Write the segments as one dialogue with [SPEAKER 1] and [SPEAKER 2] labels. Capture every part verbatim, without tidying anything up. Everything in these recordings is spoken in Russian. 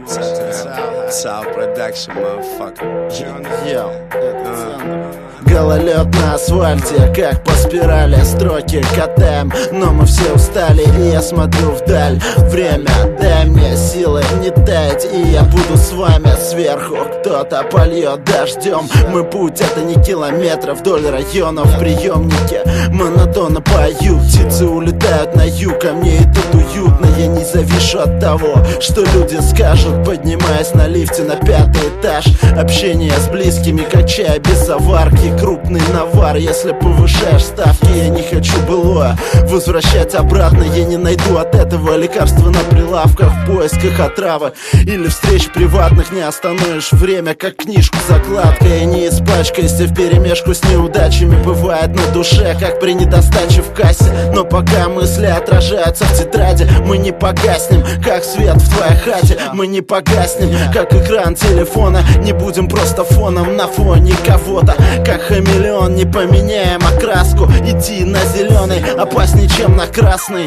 [SPEAKER 1] South Production, motherfucker.
[SPEAKER 2] Йоу, гололед на асфальте, как по спирали строки катаем. Но мы все устали, и я смотрю вдаль. Время, дай мне силы не таять, и я буду с вами сверху. Кто-то польет дождем. Мой путь — это не километров вдоль района в приемнике. Монотонно пою, птицы улетают на юг, а мне и тут уютно. Я не завишу от того, что люди скажут, поднимаясь на лифте на пятый этаж. Общение с близкими, как чай без заварки. Крупный навар, если повышаешь ставки. Я не хочу былое возвращать обратно. Я не найду от этого лекарства на прилавках в поисках отравы или встреч приватных. Не остановишь время, как книжку закладкой. И не испачкайся вперемешку с неудачами. Бывает на душе, как при недостаче в кассе. Но пока мысли отражаются в тетради, мы не погаснем, как свет в твоей хате. Мы не погаснем, как экран телефона. Не будем просто фоном на фоне кого-то. Как хамелеон не поменяем окраску. Идти на зеленый опаснее, чем на красный.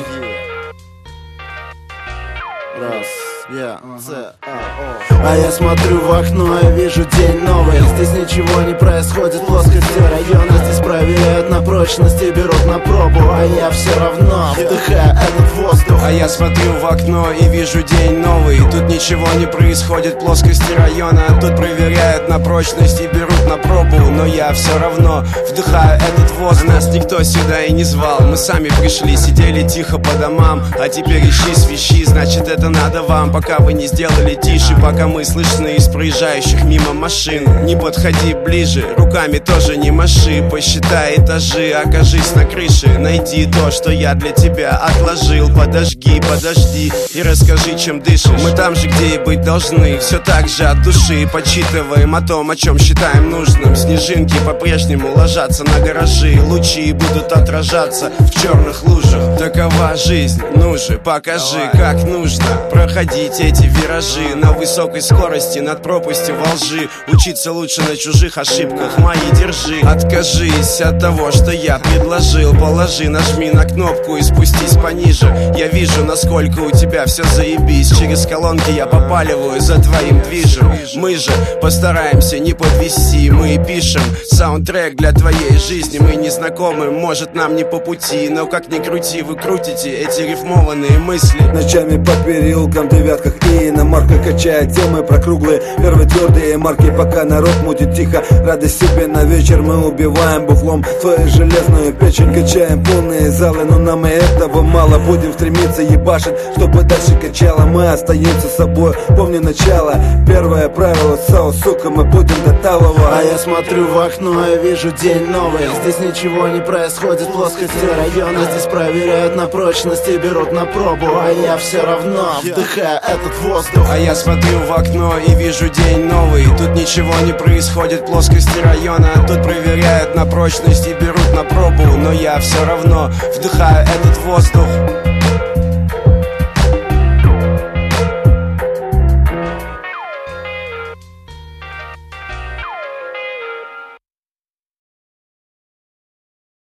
[SPEAKER 2] Раз, я, ц, а, о. А я смотрю в окно и вижу день новый. Здесь ничего не происходит, плоскости района здесь проверяют на прочность и берут на пробу. А я все равно вдыхаю этот воздух.
[SPEAKER 1] А я смотрю в окно и вижу день новый. Тут ничего не происходит, плоскости района тут проверяют на прочность и берут на пробу. Но я все равно вдыхаю этот воздух. Нас никто сюда и не звал, мы сами пришли, сидели тихо по домам. А теперь ищи свищи, значит это надо вам. Пока вы не сделали тише, пока мы слышны из проезжающих мимо машин. Не подходи ближе, руками тоже не маши. Посчитай этажи, окажись на крыше. Найди то, что я для тебя отложил. Подожги, подожди и расскажи, чем дышишь. Мы там же, где и быть должны, все так же от души. Подсчитываем о том, о чем считаем нужным. Снежинки по-прежнему ложатся на гаражи. Лучи будут отражаться в черных лужах. Такова жизнь, ну же, покажи, как нужно проходить эти виражи на высокой скорости над пропастью во лжи. Учиться лучше на чужих ошибках, мои держи. Откажись от того, что я предложил. Положи, нажми на кнопку и спустись пониже. Я вижу, насколько у тебя все заебись. Через колонки я попаливаю за твоим движем. Мы же постараемся не подвести. Мы пишем саундтрек для твоей жизни. Мы не знакомы, может нам не по пути. Но как ни крути, вы крутите эти рифмованные мысли.
[SPEAKER 3] Ночами по переулкам, девятках и иномарка качает темы про круглые, первые твердые марки. Пока народ мутит тихо, радость себе на вечер. Мы убиваем бухлом твою железную печень. Качаем полные залы, но нам и этого мало. Будем стремиться ебашить, чтобы дальше качало. Мы остаемся собой, помни начало. Первое правило САУ, сука, мы будем до талого.
[SPEAKER 2] А я смотрю в окно и вижу день новый. Здесь ничего не происходит, плоскости района здесь проверяют на прочность и берут на пробу. А я все равно вдыхаю этот воздух.
[SPEAKER 1] А я смотрю в окно и вижу день новый. Тут ничего не происходит, плоскости района тут проверяют на прочность и берут на пробу. Но я все равно вдыхаю этот воздух.